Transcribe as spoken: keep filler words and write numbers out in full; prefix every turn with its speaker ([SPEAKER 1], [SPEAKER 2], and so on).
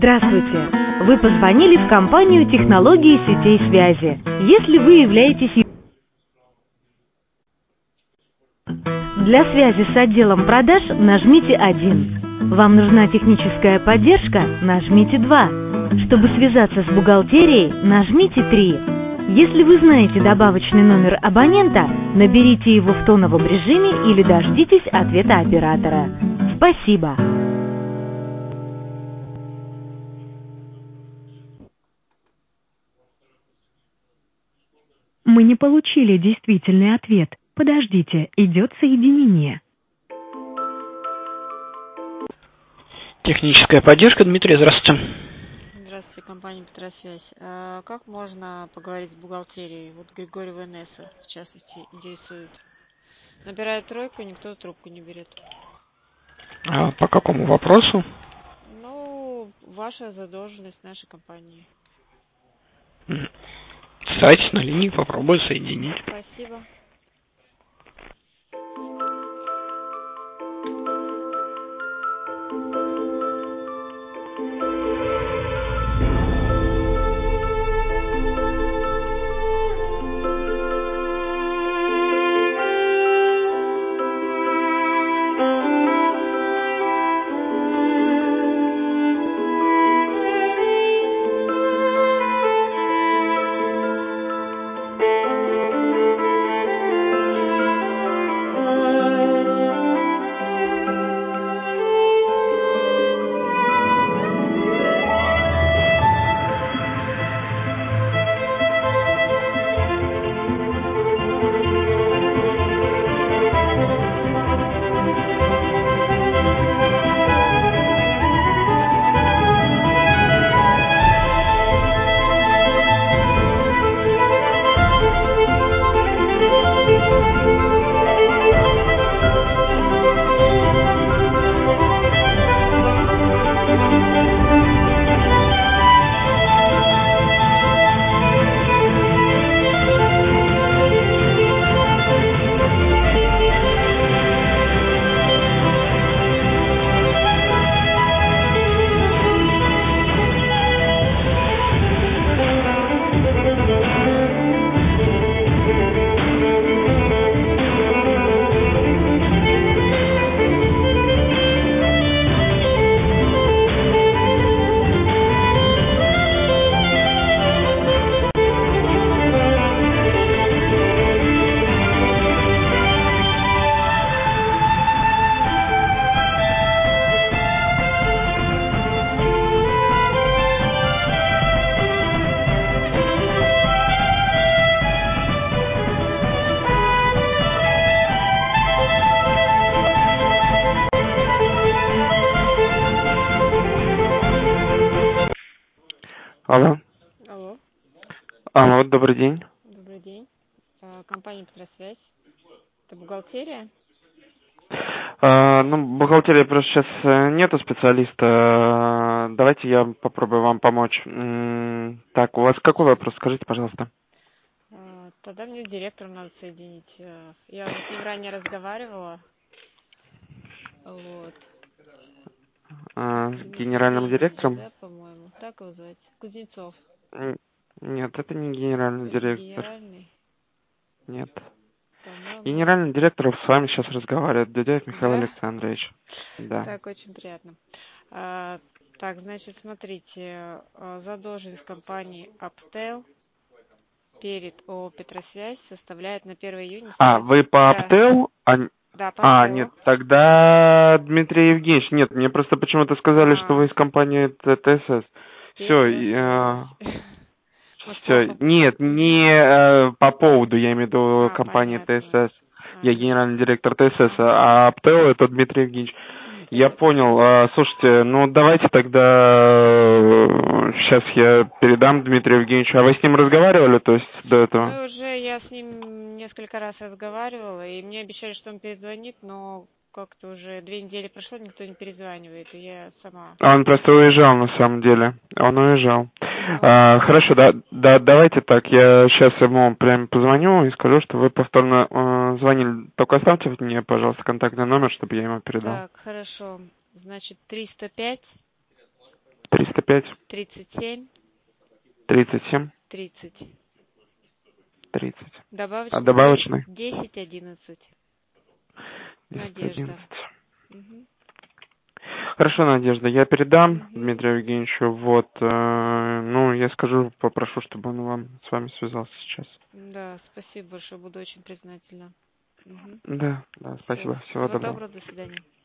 [SPEAKER 1] Здравствуйте! Вы позвонили в компанию технологии сетей связи. Если вы являетесь... Для связи с отделом продаж нажмите один. Вам нужна техническая поддержка? Нажмите два. Чтобы связаться с бухгалтерией, нажмите три. Если вы знаете добавочный номер абонента, наберите его в тоновом режиме или дождитесь ответа оператора. Спасибо! Мы не получили действительный ответ. Подождите, идет соединение.
[SPEAKER 2] Техническая поддержка. Дмитрий, здравствуйте.
[SPEAKER 3] Здравствуйте, компания Петросвязь. А как можно поговорить с бухгалтерией? Вот Григорий ВНС, в частности, интересует. Набирает тройку, никто трубку не берет.
[SPEAKER 2] А по какому вопросу?
[SPEAKER 3] Ну, ваша задолженность нашей компании.
[SPEAKER 2] Кстати, на линии попробую соединить.
[SPEAKER 3] Спасибо.
[SPEAKER 2] Алло.
[SPEAKER 3] Алло.
[SPEAKER 2] Алло, добрый день.
[SPEAKER 3] Добрый день. Компания Петросвязь. Это бухгалтерия?
[SPEAKER 2] А, ну, бухгалтерия просто сейчас нету специалиста. Давайте я попробую вам помочь. Так, у вас какой вопрос? Скажите, пожалуйста.
[SPEAKER 3] Тогда мне с директором надо соединить. Я уже с ним ранее разговаривала. Вот.
[SPEAKER 2] А, с генеральным директором?
[SPEAKER 3] Да, по-моему. Так его звать. Кузнецов.
[SPEAKER 2] Нет, это не генеральный
[SPEAKER 3] это
[SPEAKER 2] директор.
[SPEAKER 3] Не генеральный?
[SPEAKER 2] Нет.
[SPEAKER 3] По-моему.
[SPEAKER 2] Генеральный директор с вами сейчас разговаривает. Дудяев Михаил
[SPEAKER 3] Да?
[SPEAKER 2] Александрович. Да.
[SPEAKER 3] Так, очень приятно. А, так, значит, смотрите. Задолженность компании Aptel перед ООО «Петросвязь» составляет на первое июня...
[SPEAKER 2] А, вы по
[SPEAKER 3] да.
[SPEAKER 2] Aptel? А,
[SPEAKER 3] да, по
[SPEAKER 2] а
[SPEAKER 3] Aptel.
[SPEAKER 2] нет, тогда Дмитрий Евгеньевич. Нет, мне просто почему-то сказали, а. что вы из компании ТСС. Все, я... Все. Нет, не э, по поводу, я имею в виду
[SPEAKER 3] а,
[SPEAKER 2] компании
[SPEAKER 3] понятно.
[SPEAKER 2] ТСС. Я генеральный директор ТСС,
[SPEAKER 3] Ага.
[SPEAKER 2] а Aptel это Дмитрий Евгеньевич.
[SPEAKER 3] То
[SPEAKER 2] Я понял. А, слушайте, ну давайте тогда сейчас я передам Дмитрию Евгеньевичу. А вы с ним разговаривали, то есть до этого?
[SPEAKER 3] Ну, уже я с ним несколько раз разговаривала, и мне обещали, что он перезвонит, но как-то уже две недели прошло, никто не перезванивает, и я сама...
[SPEAKER 2] Он просто уезжал, на самом деле. Он уезжал. А, хорошо, да, да, давайте так. Я сейчас ему прям позвоню и скажу, что вы повторно э, звонили. Только оставьте мне, пожалуйста, контактный номер, чтобы я ему передал.
[SPEAKER 3] Так, хорошо. Значит, триста пять
[SPEAKER 2] триста пять.
[SPEAKER 3] тридцать семь.
[SPEAKER 2] тридцать семь.
[SPEAKER 3] тридцать.
[SPEAKER 2] тридцать.
[SPEAKER 3] Добавочный.
[SPEAKER 2] А добавочный?
[SPEAKER 3] десять одиннадцать. Надежда. Угу.
[SPEAKER 2] Хорошо, Надежда, я передам
[SPEAKER 3] Угу.
[SPEAKER 2] Дмитрию Евгеньевичу, вот, э, ну, я скажу, попрошу, чтобы он вам, с вами связался сейчас.
[SPEAKER 3] Да, спасибо большое, буду очень признательна. Угу.
[SPEAKER 2] Да, да, спасибо,
[SPEAKER 3] Всего,
[SPEAKER 2] всего доброго.
[SPEAKER 3] доброго, до свидания.